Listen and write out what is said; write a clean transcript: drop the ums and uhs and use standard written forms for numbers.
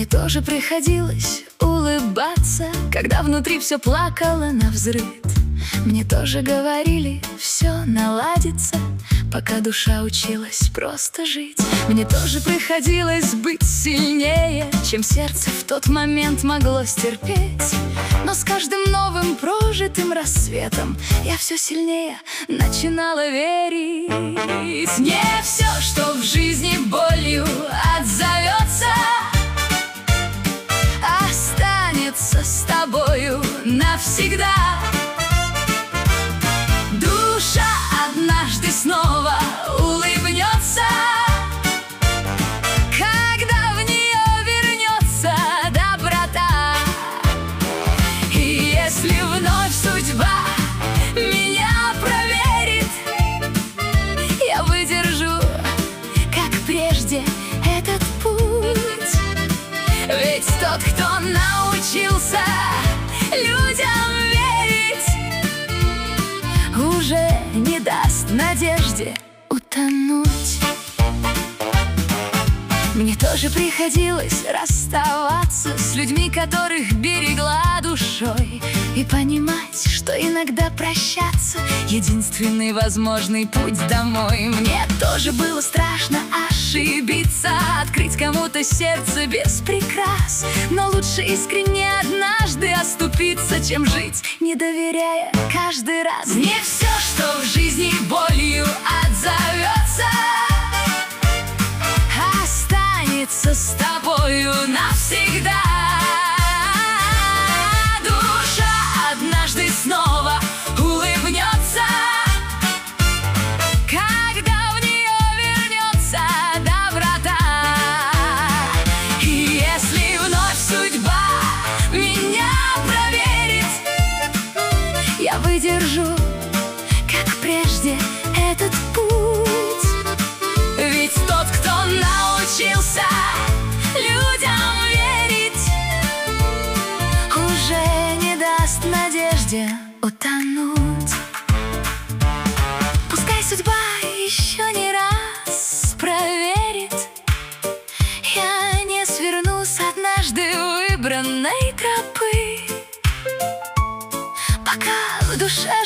Мне тоже приходилось улыбаться, когда внутри все плакало навзрыд. Мне тоже говорили, все наладится, пока душа училась просто жить. Мне тоже приходилось быть сильнее, чем сердце в тот момент могло стерпеть. Но с каждым новым прожитым рассветом я все сильнее начинала верить. Не все, что в жизни болью отзовется, останется с тобою навсегда. Душа однажды снова улыбнется, когда в нее вернется доброта. И если вновь судьба меня проверит, я выдержу, как прежде, этот путь. Ведь тот, кто научился людям верить, уже не даст надежде утонуть. Мне тоже приходилось расставаться с людьми, которых берегла душой, и понимать, что иногда прощаться — единственный возможный путь домой. Мне тоже было страшно ошибиться, открыть кому-то сердце без прикрас. Но лучше искренне однажды оступиться, чем жить, не доверяя каждый раз. Не все, что в жизни болью отзовется, останется с тобою навсегда. Душа однажды снова улыбнется, когда в нее вернется доброта. И если вновь судьба меня проверит, я выдержу, как прежде, этот путь. Ведь тот, кто научился людям верить, уже не даст надежде утонуть. Пускай судьба еще не раз проверит, я не сверну с однажды выбранной тропы, пока в душе